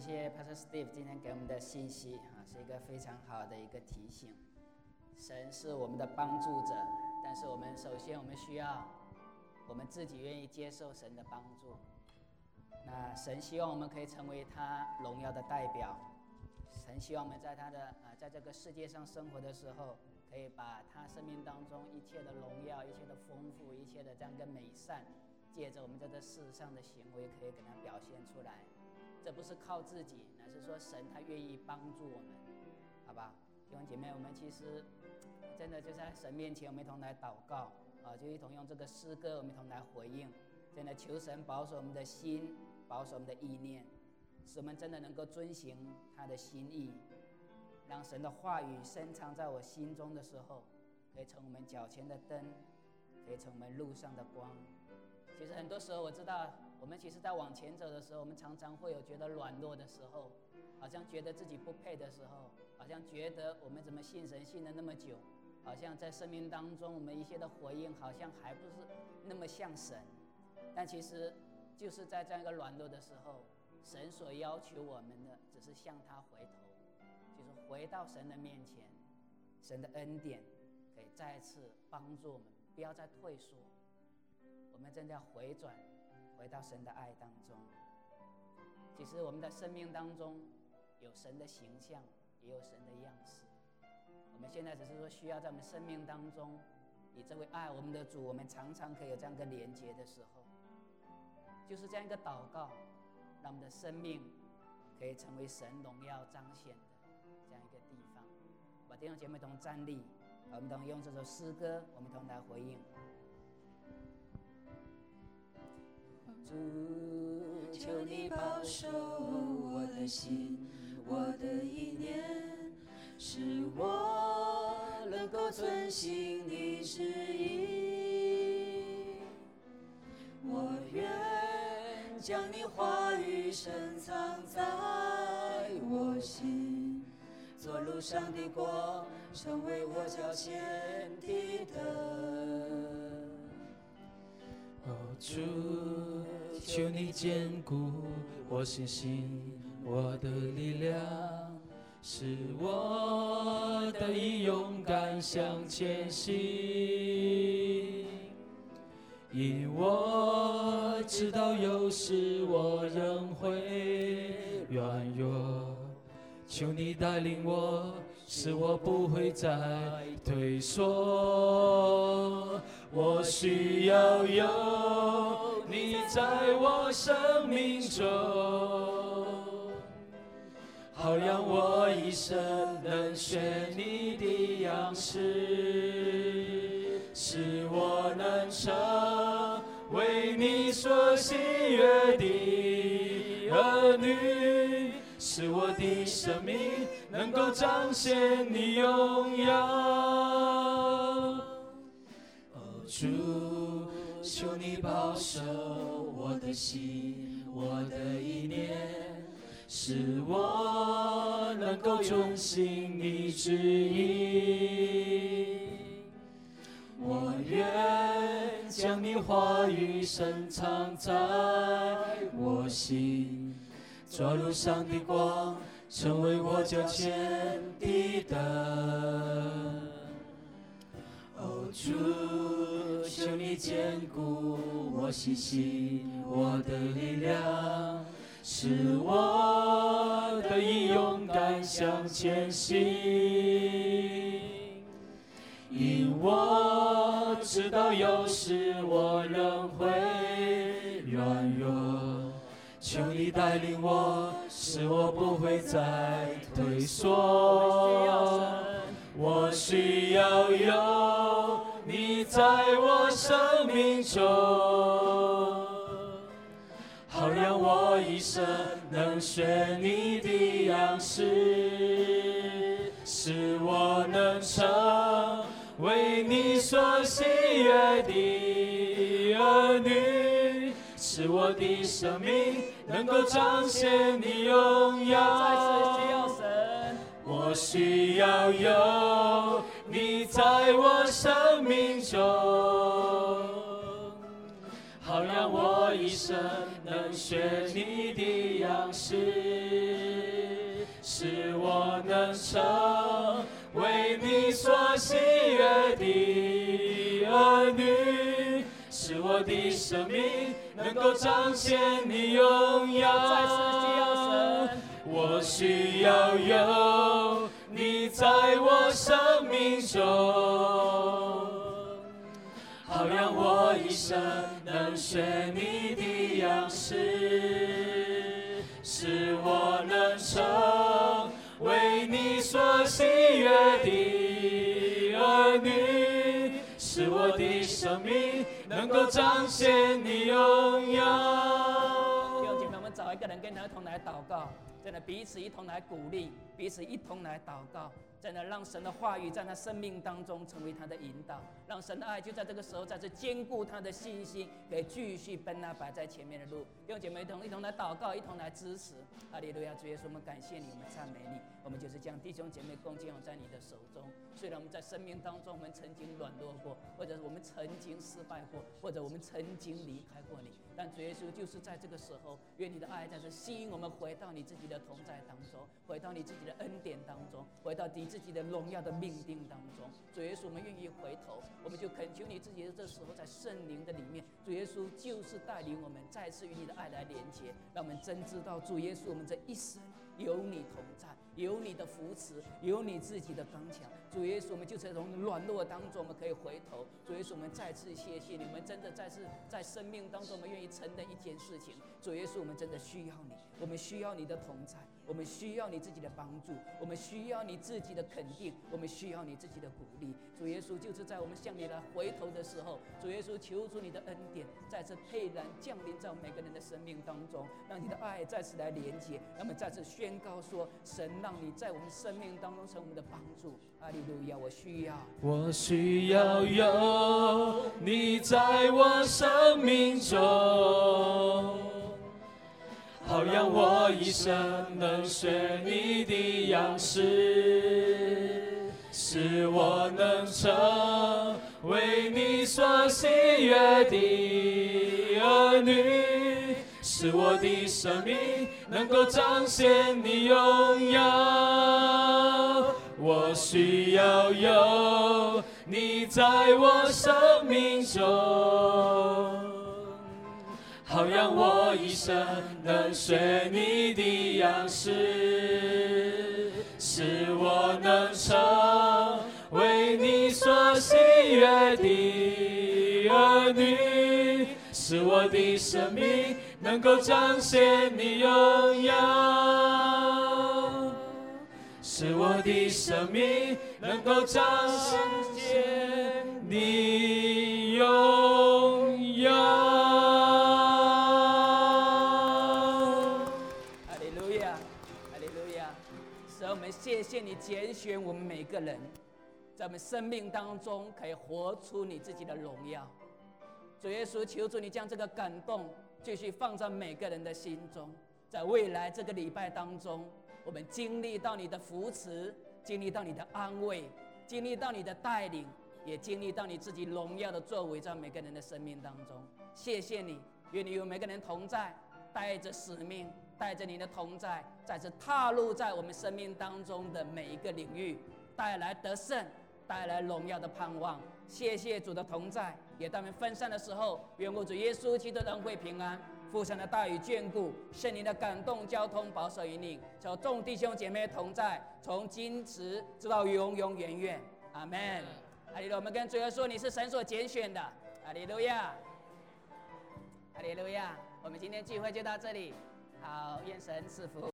谢 Pastor Steve 今天给我们的信息是一个非常好的一个提醒。神是我们的帮助者，但是首先我们需要我们自己愿意接受神的帮助。那神希望我们可以成为他荣耀的代表，神希望我们在这个世界上生活的时候，可以把他生命当中一切的荣耀、一切的丰富、一切的这样一个美善，借着我们在这世上的行为，可以给他表现出来。这不是靠自己，乃是说神他愿意帮助我们，好吧？弟兄姐妹，我们其实真的就在神面前，我们一同来祷告就一同用这个诗歌，我们一同来回应。真的求神保守我们的心，保守我们的意念，使我们真的能够遵行他的心意，让神的话语深藏在我心中的时候，可以成我们脚前的灯，可以成我们路上的光。其实很多时候我知道，我们其实在往前走的时候，我们常常会有觉得软弱的时候，好像觉得自己不配的时候，好像觉得我们怎么信神信了那么久，好像在生命当中我们一些的回应好像还不是那么像神。但其实就是在这样一个软弱的时候，神所要求我们的只是向他回头，就是回到神的面前，神的恩典可以再次帮助我们，不要再退缩，我们真的要回转，回到神的爱当中。其实我们的生命当中有神的形象，也有神的样式。我们现在只是说需要在我们生命当中，以这位爱我们的主，我们常常可以有这样一个连结的时候，就是这样一个祷告，让我们的生命可以成为神荣耀彰显的这样一个地方。把弟兄姐妹同站立，我们同用这首诗歌，我们同来回应。 主，求你保守我的心，我的意念，使我能够遵行你旨意。我愿将你话语深藏在我心，做路上的光，成为我脚前的灯。主，求你坚固我信心，我的力量，使我得以勇敢向前行。因我知道有时我仍会软弱，求你带领我，使我不会再退缩。我需要有你在我生命中，好让我一生能学你的样式，使我能成为你所喜悦的儿女，使我的生命能够彰显你荣耀。主，求你保守我的心，我的意念，使我能够遵行你旨意。我愿将你话语深藏在我心，做路上的光，成为我脚前的灯。主，求你坚固我信心，我的力量，使我得以勇敢向前行。因我知道有时我仍会软弱，求你带领我，使我不会再退缩。我需要有你在我生命中，好让我一生能学你的样式，使我能成为你所喜悦的儿女，使我的生命能够彰显你荣耀。 再次需要神， 我需要有你在我生命中， 好让我一生能学你的样式，使我能成为你所喜悦的儿女，使我的生命能够彰显你荣耀。 再次需要神， 我需要有你在我生命中，好让我一生能学你的样式，使我能成为你所喜悦的儿女，使我的生命能够彰显你荣耀。 弟兄姐妹，我们找一个人跟他一同来祷告，真的彼此一同来鼓励，彼此一同来祷告，真的让神的话语在他生命当中成为他的引导，让神的爱就在这个时候再次坚固他的信心，可以继续奔那摆在前面的路。弟兄姐妹，一同来祷告，一同来支持。哈利路亚！主耶稣，我们感谢你，我们赞美你，我们就是将弟兄姐妹恭敬在你的手中。虽然我们在生命当中，我们曾经软弱过，或者我们曾经失败过，或者我们曾经离开过你，但主耶稣就是在这个时候，愿你的爱在这吸引我们回到你自己的同在当中，回到你自己的恩典当中，回到你自己的荣耀的命定当中。主耶稣，我们愿意回头，我们就恳求你自己的这时候在圣灵的里面，主耶稣就是带领我们再次与你的爱来连接，让我们真知道主耶稣，我们这一生有你同在，有你的扶持，有你自己的刚强。主耶稣，我们就在从软弱当中，我们可以回头。主耶稣，我们再次谢谢你，我们真的再次在生命当中，我们愿意承认一件事情。主耶稣，我们真的需要你，我们需要你的同在，我们需要你自己的帮助，我们需要你自己的肯定，我们需要你自己的鼓励。主耶稣，就是在我们向你来回头的时候，主耶稣，求主你的恩典再次沛然降临在每个人的生命当中，让你的爱再次来连接，让我们再次宣告说，神让你在我们生命当中成为我们的帮助。哈利路亚！我需要有你在我生命中，好让我一生能学你的样式，使我能成为你所喜悦的儿女，使我的生命能够彰显你荣耀。我需要有你在我生命中，好让我一生能学你的样式，使我能成为你所喜悦的儿女，使我的生命能够彰显你荣耀，使我的生命能够彰显你荣耀。 哈利路亚，哈利路亚！神，我们谢谢你拣选我们每个人，在我们生命当中可以活出你自己的荣耀。主耶稣，求主你将这个感动继续放在每个人的心中，在未来这个礼拜当中，我们经历到你的扶持，经历到你的安慰，经历到你的带领，也经历到你自己荣耀的作为在每个人的生命当中。谢谢你，愿你与每个人同在，带着使命，带着你的同在，再次踏入在我们生命当中的每一个领域，带来得胜，带来荣耀的盼望。谢谢主的同在，也当我们分散的时候，愿我主耶稣基督的恩惠平安，父神的大与眷顾，圣灵的感动交通保守引领，求众弟兄姐妹同在，从今时直到永永远远。阿们。哈利路亚！我们跟主耶稣说，你是神所拣选的。哈利路亚，哈利路亚！我们今天聚会就到这里，好，愿神赐福。